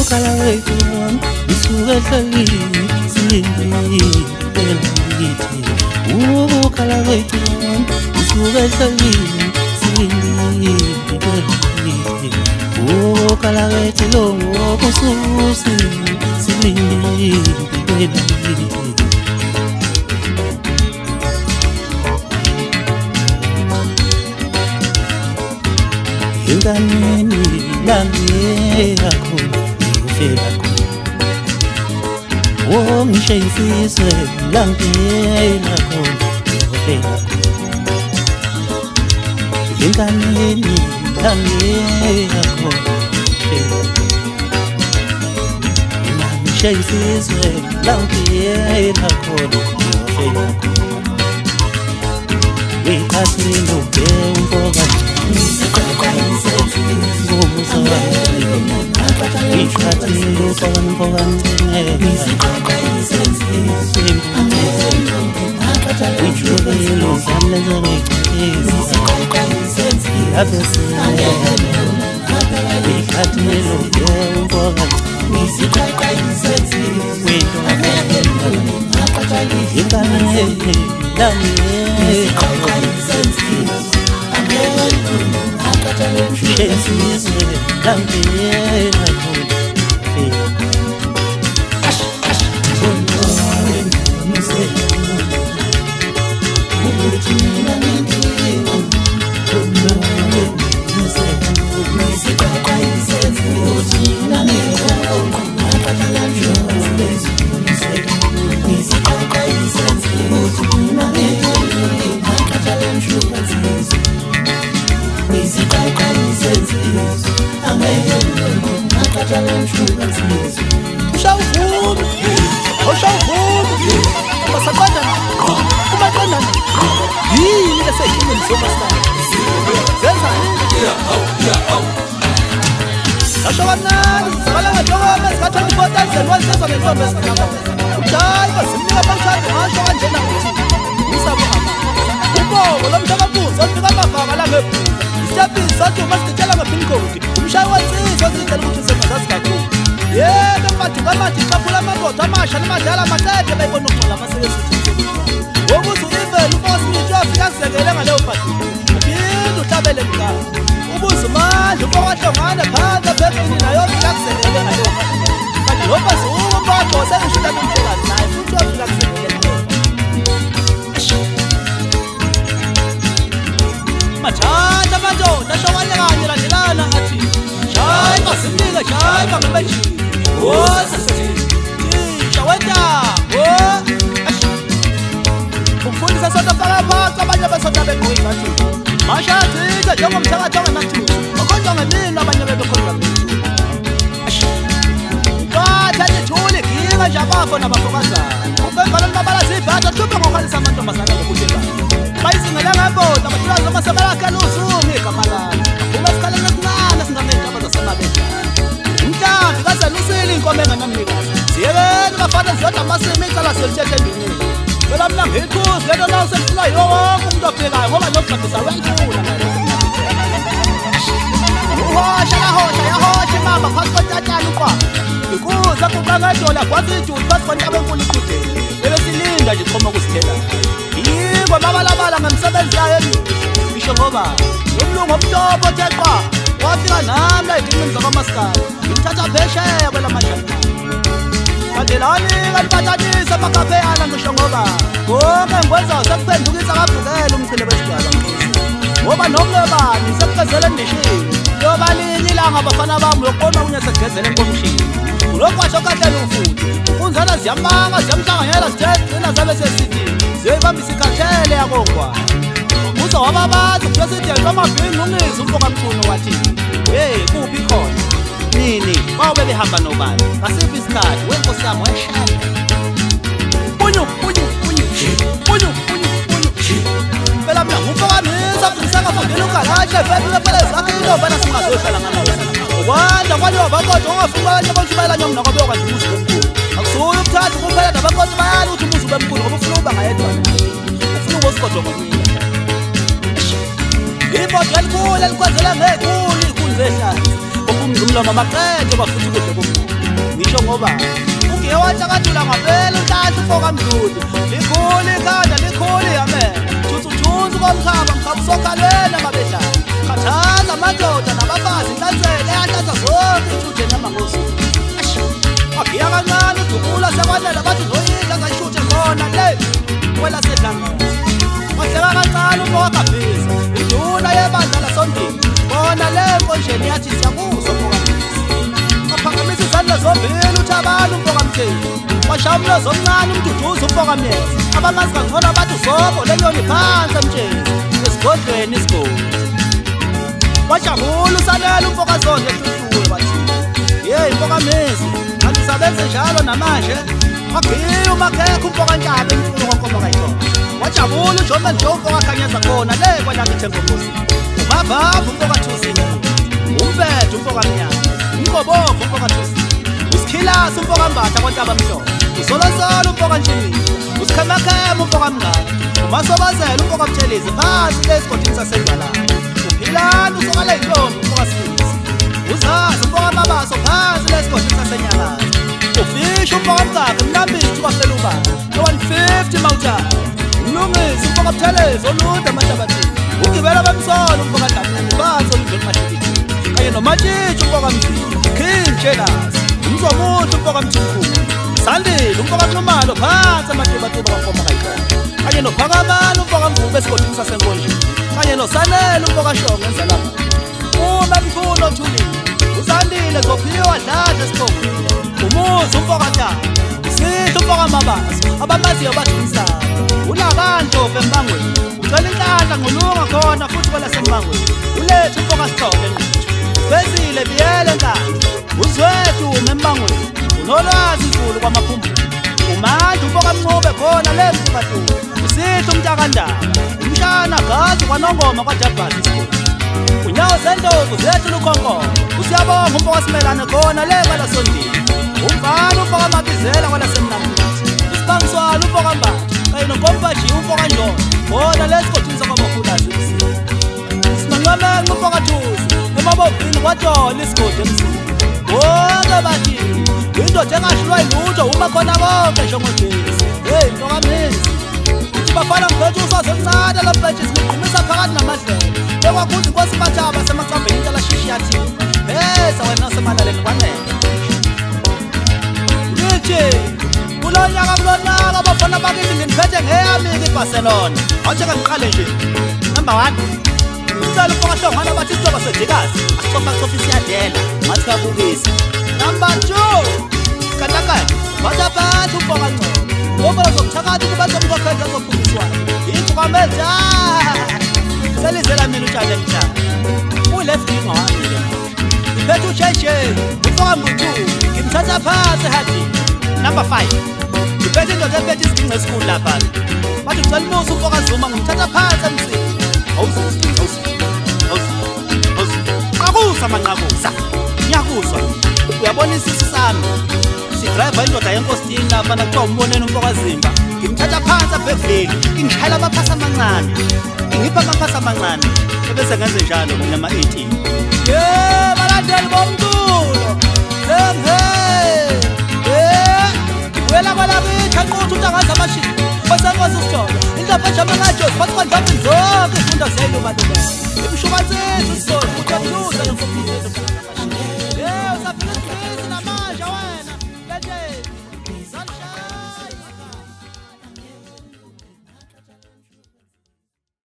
ukala wethu isuke ehlelini silindile ukala wethu isuke ehlelini silindile ukala wethu lo ngokususi silindile Inganeni lange yakho ufela khona ngisho insizwe lange yakho ufela Inganeni lange yakho ngisho insizwe lange yakho ufela Ikhathini ubemfoka Umzimlo mama qede bafuthi kuhle kuphela ngisho ngoba ungewatshakadula ngaphela uhlahla ufoka mdluli likhulu ikhanda likhulu yamela thuthuthuzu komkhaba mkhaba usokhalweni amabedlala khathaza amadoda nabafazi inhlanzela eyahlatha zonke ithuthe namangosi agiya kancane udukula sekwanele bathi zoyidla zayishuthe khona le kwela sedlangela wahleka kancane ufoka kabhiza induna yebandla lasondini bona le nkonjeni yathi siyakuzwa aphakamisa izandla zombili uthi abantu umfoka mtheni washaya zomncane umduduza umfoka myeza abamazi kangcono bathi uzobo leyoni phansi emtsheni esigodlweni isigodi wajabula usalela umfoka zonke ehluhluwe wathi yeyi mfoka mezi kanti usabenze njalo namanje wagiya umakekho umfoka ntaba emfulo kwankomo kayikona wajabula ujomel nje umfoka akhanyeza khona le kwalakithi enkomosi umabhabha umfoka thusini umpethe umfoka mnyama umqobovu umfoka thusini usikhilasi umfoka mbatha kwantaba mhlophe usolosolo umfoka ntshimini usikhemakhema umfoka mngaka umasobazela umfoka mthelezi phansi lesigodini sasendlalayo uphilani usokala intombi umfoka silisi uzazi umfoka mabaso phansi lesigodini sasenyakaza ufisha umfoka mgaka mnambithi kwafela ubaba no-150 mawuthatha umlungisi umfoka mthelezi olude amantabathini ugibela bamsolo umfoka dlamini phansi oludlweni mahlikithini kanye nomatshitshi umfoka mzini king jealous umzomuhle umfoka mthimkhulu sandile umfoka nxumalo phansi amatubatuba kankomo kayikona kanye nophakamani umfoka mvubu esigodini sasenkonjeni kanye nosanele umfoka shongo enzalapha uma mkhulu othulile usandile zophiwa dladla esithongweni umuzi umfoka taba sihle umfoka mabaso abamaziyo bathi umsaba unakantofu embangweni ucela inhlanhla ngolunga khona futhi kwelasemangweni ulethe umfoka sithole ngqithu vezile biyele nkandla uzwethu umembangweni unolwazi izulu kwamaphumbu umandla umfoka mncube khona le mfukatulo usihle umntakandaba umshana gazi kwanongoma kwadabhasi isigodi unyawo zendovu zethu lukhonkomo usiyabonga umfoka simelane khona le kwalasondini umfana umfoka mabizela kwalasemnambithi isibangiswala umfoka mbatha kanye nonkompajiya umfoka njolo khona lesigodini sakwamakhulazi sinanqamenqa umfoka thusi emabovini kwatshona isigodi emsini bonke bathi indoda engashilwa yilutho uma khona konke njengojesi heyi mfoka mezi uthi bafana ngiphethe usasemncane lapetshisi ngiqhumisa phakathi namadlela ekwakuthi inkosi mathaba semacambeni intalashishi yathi pheza wena semalaleni kwanele ngithi kulonyaka abafana bakithi nginiphethe ngeyamika iBarcelona awutheka ngiqale nje number 1 umthalo umfoka hlongwana bathi isitoba sedikazi asicofa isiyadela ngathi kabukisa number 2 katakati bathaphatha umfoka ngcobo ngoba zokuthakatha kubantu bomkhokhela zophukiswana yithuka meza selizela mina utshale mhlaba uleft wing wami le iphethe ujeje umfoka mbutu ngimthatha phansi hadi number 5 iphethe indoda ephethe isigcingo esikhulu lapha bathi ucela umusa umfoka Zuma ngimthatha phansi emsini Qakusa manqakusa ngiyakuzwa uyabona isisu sami sidriver indoda yenkosini lapha nakuthiwa umboneni umfoka Zimba ngimthatha phansi abheveli ngishayela amaphasa amancane ngipha amaphasa amancane ebese ngenze njalo ngama 18 balandeli bomculo wela kwalakithi anqutha utangaza amashini basenkosi isitolo indlapha ejama ngajozi bathi kwanjani zonke ifunda zelo balubela ibishukatsisi isitolo ukuthi akuzuza lo mfundisi